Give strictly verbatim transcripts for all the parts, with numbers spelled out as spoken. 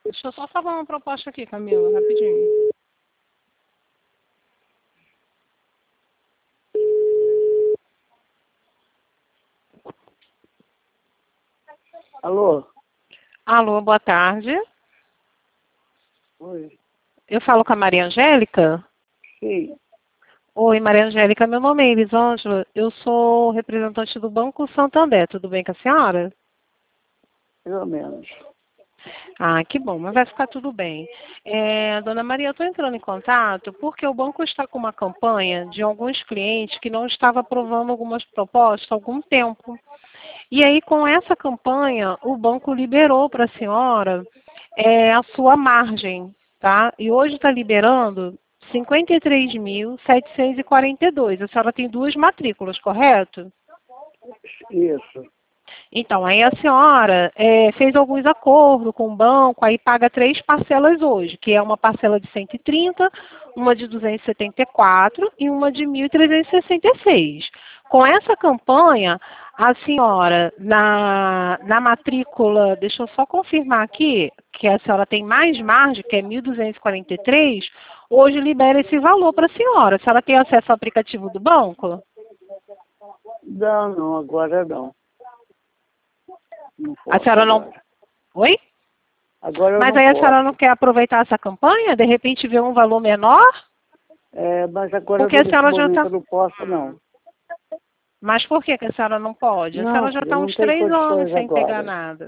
Deixa eu só fazer uma proposta aqui, Camila, rapidinho. Alô? Alô, boa tarde. Oi. Eu falo com a Maria Angélica? Sim, Oi, Maria Angélica, meu nome é Elisângela, eu sou representante do Banco Santander, tudo bem com a senhora? pelo menos. Ah, que bom, mas vai ficar tudo bem. É, dona Maria, eu estou entrando em contato porque o banco está com uma campanha de alguns clientes que não estava aprovando algumas propostas há algum tempo. E aí, com essa campanha, o banco liberou para a senhora é, a sua margem, tá? E hoje está liberando cinquenta e três mil setecentos e quarenta e dois. A senhora tem duas matrículas, correto? Isso. Então, aí a senhora é, fez alguns acordos com o banco, aí paga três parcelas hoje, que é uma parcela de cento e trinta, uma de duzentos e setenta e quatro e uma de mil trezentos e sessenta e seis. Com essa campanha, a senhora, na, na matrícula, deixa eu só confirmar aqui, que a senhora tem mais margem, que é mil duzentos e quarenta e três, hoje libera esse valor para a senhora. A senhora tem acesso ao aplicativo do banco? Não, não, agora não. Não A posso senhora não... agora. Oi? Agora eu Mas não aí a posso. senhora não quer aproveitar essa campanha? De repente ver um valor menor? É, mas agora Porque eu, a nesse senhora já momento está... eu não posso, não. Mas por que, que a senhora não pode? A senhora Não, já eu está não uns tenho três anos condições sem pegar agora. nada.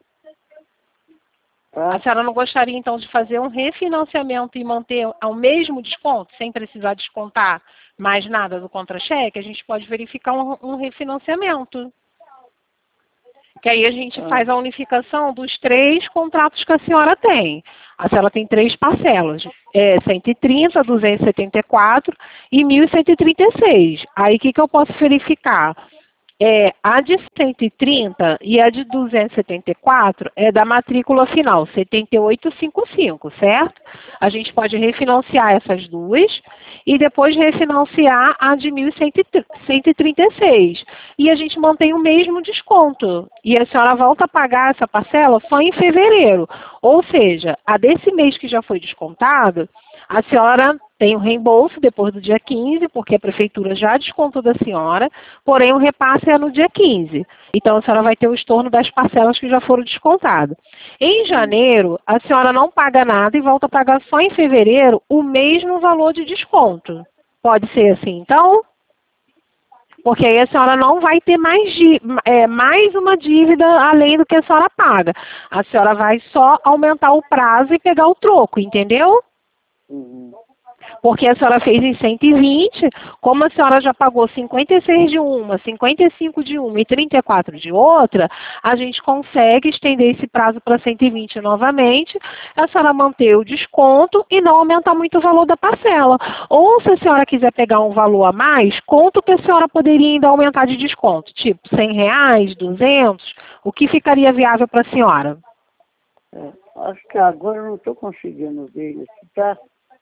A Tá? senhora não gostaria, então, de fazer um refinanciamento e manter ao mesmo desconto, sem precisar descontar mais nada do contra-cheque? A gente pode verificar um, um refinanciamento. Que aí a gente Ah, faz a unificação dos três contratos que a senhora tem. A senhora tem três parcelas, é, cento e trinta, duzentos e setenta e quatro e mil cento e trinta e seis. Aí o que, que eu posso verificar? É, a de cento e trinta e a de duzentos e setenta e quatro é da matrícula final, setenta e oito cinquenta e cinco, certo? A gente pode refinanciar essas duas e depois refinanciar a de mil cento e trinta e seis. E a gente mantém o mesmo desconto. E a senhora volta a pagar essa parcela só em fevereiro. Ou seja, a desse mês que já foi descontado, a senhora tem o reembolso depois do dia quinze, porque a prefeitura já descontou da senhora, porém o repasse é no dia quinze. Então a senhora vai ter o estorno das parcelas que já foram descontadas. Em janeiro, a senhora não paga nada e volta a pagar só em fevereiro o mesmo valor de desconto. Pode ser assim, então? Porque aí a senhora não vai ter mais, é, mais uma dívida além do que a senhora paga. A senhora vai só aumentar o prazo e pegar o troco, entendeu? uhum. Porque a senhora fez em cento e vinte, como a senhora já pagou cinquenta e seis de uma, cinquenta e cinco de uma e trinta e quatro de outra, a gente consegue estender esse prazo para cento e vinte novamente, a senhora manter o desconto e não aumentar muito o valor da parcela. Ou se a senhora quiser pegar um valor a mais, quanto que a senhora poderia ainda aumentar de desconto? Tipo cem reais, duzentos? O que ficaria viável para a senhora? É, acho que agora eu não estou conseguindo ver isso, tá?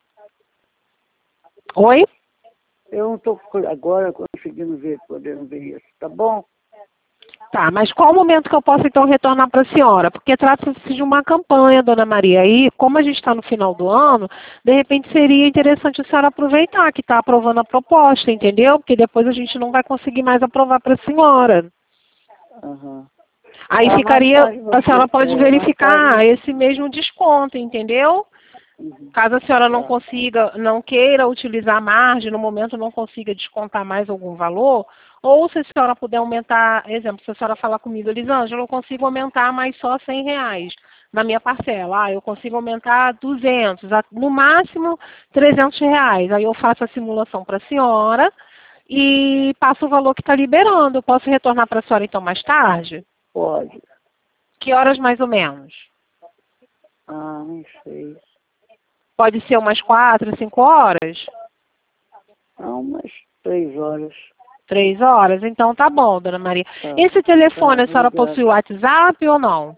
Oi? Eu não estou agora conseguindo ver, podendo ver isso, tá bom? Tá, mas qual o momento que eu posso então retornar para a senhora? Porque trata-se de uma campanha, dona Maria. E como a gente está no final do ano, de repente seria interessante a senhora aproveitar que está aprovando a proposta, entendeu? Porque depois a gente não vai conseguir mais aprovar para a senhora. Uhum. Aí Ah, mais ficaria, tarde a você, senhora pode é, mais verificar tarde. esse mesmo desconto, entendeu? Uhum. Caso a senhora não Tá. consiga, não queira utilizar a margem, no momento não consiga descontar mais algum valor, ou se a senhora puder aumentar, exemplo, se a senhora falar comigo, Elisângela, eu consigo aumentar mais só cem reais na minha parcela. Ah, eu consigo aumentar duzentos, no máximo trezentos reais. Aí eu faço a simulação para a senhora e passo o valor que está liberando. Eu posso retornar para a senhora então mais tarde? Pode. Que horas mais ou menos? Ah, não sei. Pode ser umas quatro, cinco horas? Não, umas três horas. Três horas? Então tá bom, dona Maria. Tá, Esse tá, telefone, a senhora obrigado. possui WhatsApp ou não?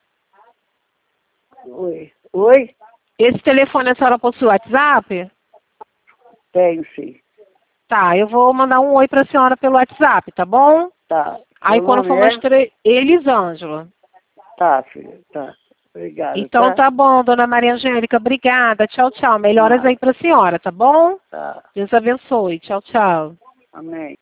Oi. Oi? Esse telefone, a senhora possui WhatsApp? Tenho sim. Tá, eu vou mandar um oi pra senhora pelo WhatsApp, tá bom? Tá. Aí Seu quando nome for umas é? três... Elisângela. Tá, filha. Tá. Obrigada. Então tá, tá bom, dona Maria Angélica, obrigada. Tchau, tchau. Melhoras Tá. aí pra senhora, tá bom? Tá. Deus abençoe. Tchau, tchau. Amém.